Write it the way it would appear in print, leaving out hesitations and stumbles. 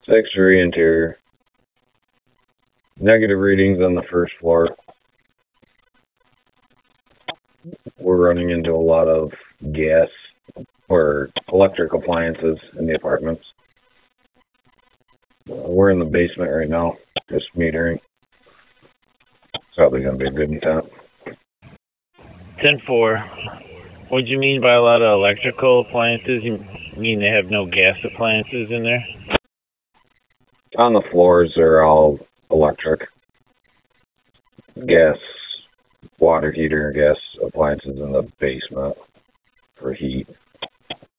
Exterior, interior. Negative readings on the first floor. We're running into a lot of gas or electric appliances in the apartments. We're in the basement right now, just metering. Probably going to be a good time. 10-4. What do you mean by a lot of electrical appliances? You mean they have no gas appliances in there? On the floors, they're all electric. Gas, water heater, gas appliances in the basement for heat.